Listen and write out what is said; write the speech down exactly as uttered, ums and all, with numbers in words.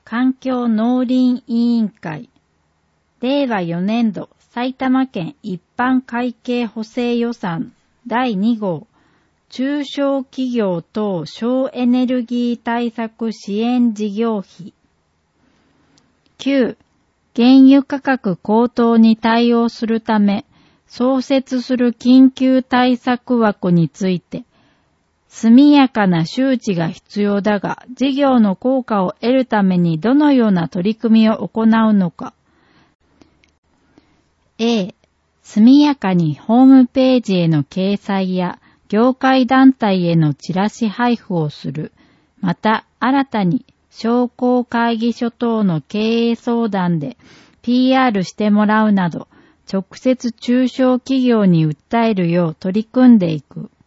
環境農林委員会、れいわよねんど埼玉県一般会計補正予算だいに号、中小企業等省エネルギー対策支援事業費。きゅう、原油価格高騰に対応するため、創設する緊急対策枠について、速やかな周知が必要だが、事業の効果を得るためにどのような取り組みを行うのか。A、速やかにホームページへの掲載や業界団体へのチラシ配布をする。また、新たに商工会議所等の経営相談で ピーアール してもらうなど、直接中小企業に訴えるよう取り組んでいく。